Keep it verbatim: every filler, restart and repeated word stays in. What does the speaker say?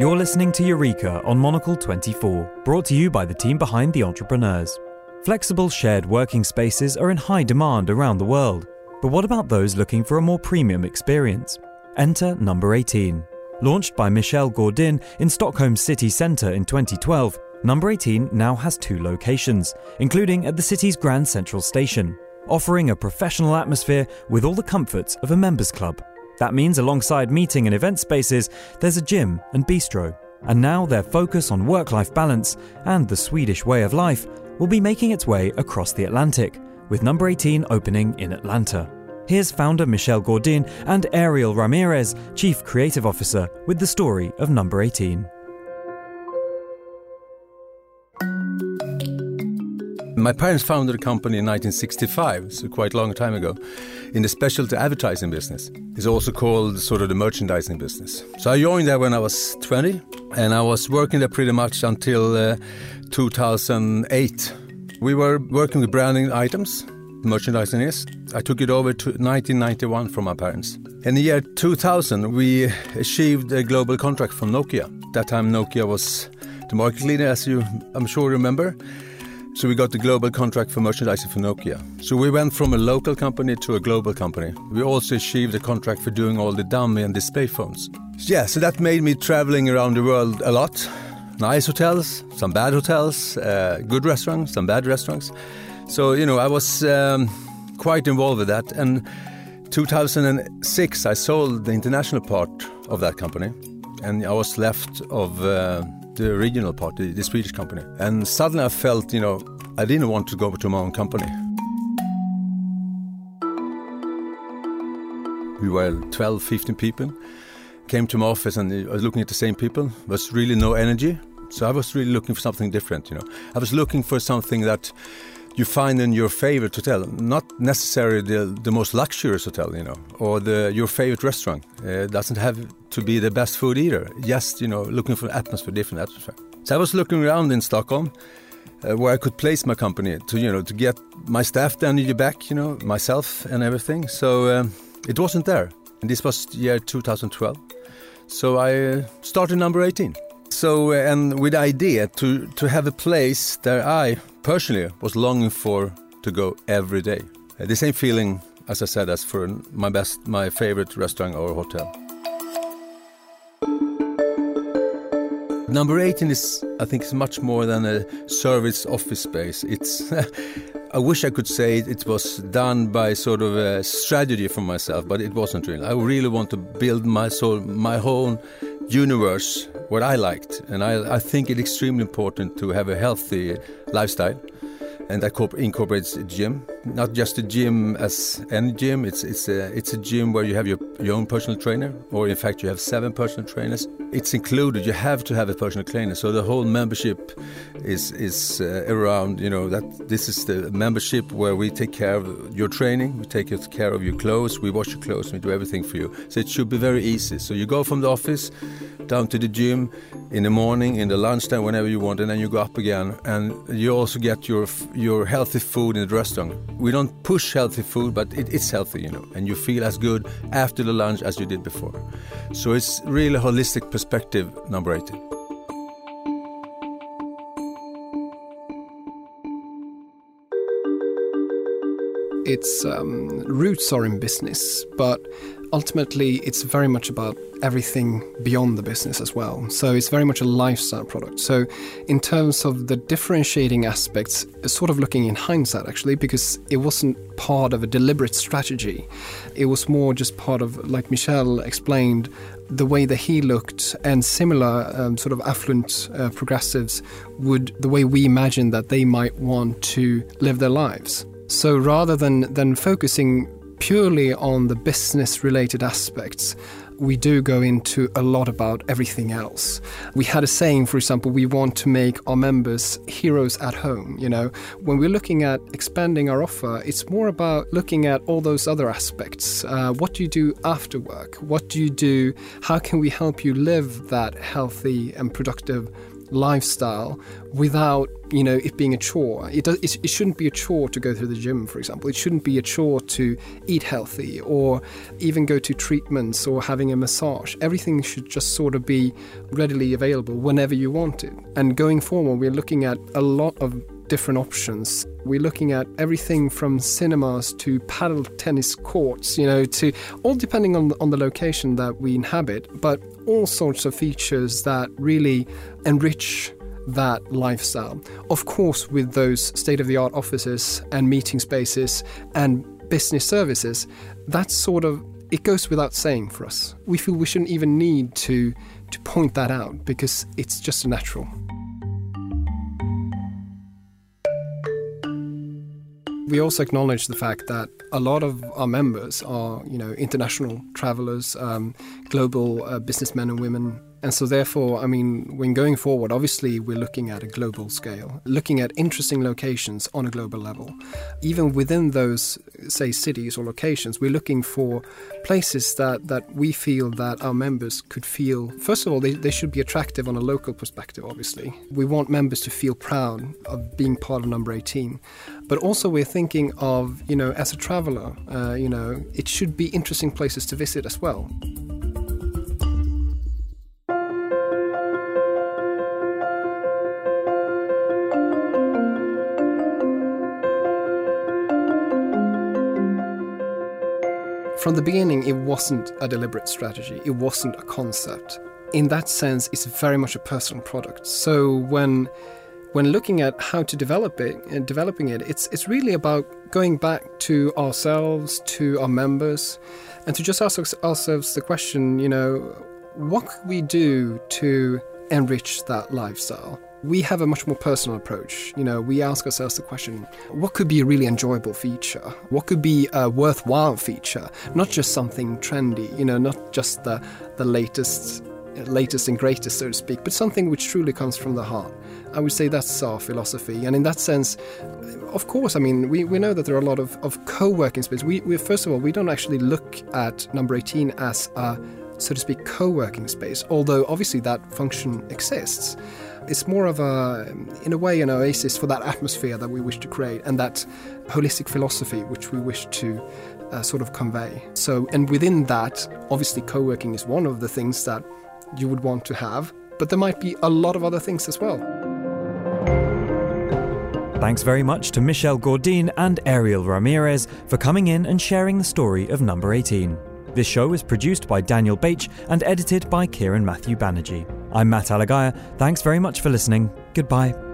You're listening to Eureka on Monocle twenty-four, brought to you by the team behind The Entrepreneurs. Flexible shared working spaces are in high demand around the world. But what about those looking for a more premium experience? Enter Number eighteen. Launched by Michel Gordin in Stockholm city centre in twenty twelve, Number eighteen now has two locations, including at the city's Grand Central Station, offering a professional atmosphere with all the comforts of a members club. That means alongside meeting and event spaces, there's a gym and bistro. And now their focus on work-life balance and the Swedish way of life will be making its way across the Atlantic, with Number eighteen opening in Atlanta. Here's founder Michel Gordin and Ariel Ramirez, Chief Creative Officer, with the story of Number eighteen. My parents founded a company in nineteen sixty-five, so quite a long time ago, in the specialty advertising business. It's also called sort of the merchandising business. So I joined there when I was twenty, and I was working there pretty much until uh, two thousand eight. We were working with branding items, merchandising is. I took it over to nineteen ninety-one from my parents. In the year two thousand, we achieved a global contract from Nokia. At that time, Nokia was the market leader, as you, I'm sure, remember. So we got the global contract for merchandising for Nokia. So we went from a local company to a global company. We also achieved a contract for doing all the dummy and display phones. Yeah, so that made me traveling around the world a lot. Nice hotels, some bad hotels, uh, good restaurants, some bad restaurants. So, you know, I was um, quite involved with that. And two thousand six, I sold the international part of that company. And I was left of... Uh, the regional part, the, the Swedish company. And suddenly I felt, you know, I didn't want to go to my own company. We were twelve, fifteen people. Came to my office and I was looking at the same people. There was really no energy. So I was really looking for something different, you know. I was looking for something that you find in your favorite hotel, not necessarily the, the most luxurious hotel, you know, or the your favorite restaurant. Uh, it doesn't have to be the best food either. Just, you know, looking for atmosphere, different atmosphere. So I was looking around in Stockholm uh, where I could place my company to, you know, to get my staff the energy back, you know, myself and everything. So um, it wasn't there. And this was year two thousand twelve. So I uh, started Number eighteen. So, uh, and with the idea to, to have a place that I personally was longing for to go every day. Uh, the same feeling, as I said, as for my best, my favorite restaurant or hotel. Number eighteen is, I think, is much more than a service office space. It's, I wish I could say it was done by sort of a strategy for myself, but it wasn't really. I really want to build my soul, my whole universe, what I liked. And I, I think it's extremely important to have a healthy lifestyle. And that incorporates a gym, not just a gym as any gym. It's it's a it's a gym where you have your your own personal trainer, or in fact you have seven personal trainers. It's included. You have to have a personal trainer. So the whole membership is is uh, around. You know that this is the membership where we take care of your training, we take care of your clothes, we wash your clothes, we do everything for you. So it should be very easy. So you go from the office down to the gym in the morning, in the lunchtime, whenever you want, and then you go up again, and you also get your your healthy food in the restaurant. We don't push healthy food, but it, it's healthy, you know, and you feel as good after the lunch as you did before. So it's really a holistic perspective, Number eighteen. Its um, roots are in business, but ultimately it's very much about everything beyond the business as well. So it's very much a lifestyle product. So in terms of the differentiating aspects, sort of looking in hindsight actually, because it wasn't part of a deliberate strategy. It was more just part of, like Michel explained, the way that he looked, and similar um, sort of affluent uh, progressives would, the way we imagined that they might want to live their lives. So rather than, than focusing purely on the business-related aspects, we do go into a lot about everything else. We had a saying, for example, we want to make our members heroes at home. You know, when we're looking at expanding our offer, it's more about looking at all those other aspects. Uh, what do you do after work? What do you do? How can we help you live that healthy and productive lifestyle without, you know, it being a chore. It, does, it, it shouldn't be a chore to go to the gym, for example. It shouldn't be a chore to eat healthy or even go to treatments or having a massage. Everything should just sort of be readily available whenever you want it. And going forward, we're looking at a lot of different options. We're looking at everything from cinemas to paddle tennis courts, you know, to all depending on, on the location that we inhabit, but all sorts of features that really enrich that lifestyle. Of course, with those state-of-the-art offices and meeting spaces and business services, that's sort of, it goes without saying for us. We feel we shouldn't even need to, to point that out because it's just natural. We also acknowledge the fact that a lot of our members are, you know, international travelers, um, global uh, businessmen and women. And so therefore, I mean, when going forward, obviously we're looking at a global scale, looking at interesting locations on a global level. Even within those, say, cities or locations, we're looking for places that, that we feel that our members could feel, first of all, they, they should be attractive on a local perspective, obviously. We want members to feel proud of being part of Number eighteen. But also we're thinking of, you know, as a traveller, uh, you know, it should be interesting places to visit as well. From the beginning, it wasn't a deliberate strategy. It wasn't a concept. In that sense, it's very much a personal product. So when when looking at how to develop it and developing it, it's it's really about going back to ourselves, to our members, and to just ask ourselves the question, you know, what could we do to enrich that lifestyle? We have a much more personal approach. You know, we ask ourselves the question, what could be a really enjoyable feature? What could be a worthwhile feature? Not just something trendy, you know, not just the, the latest latest and greatest, so to speak, but something which truly comes from the heart. I would say that's our philosophy. And in that sense, of course, I mean, we, we know that there are a lot of, of co-working spaces. We, we, first of all, we don't actually look at Number eighteen as a, so to speak, co-working space, although obviously that function exists. It's more of a, in a way, an oasis for that atmosphere that we wish to create and that holistic philosophy which we wish to uh, sort of convey. So, and within that, obviously co-working is one of the things that you would want to have, but there might be a lot of other things as well. Thanks very much to Michel Gourdin and Ariel Ramirez for coming in and sharing the story of Number eighteen. This show is produced by Daniel Bache and edited by Kieran Matthew Banerjee. I'm Matt Alagaya. Thanks very much for listening. Goodbye.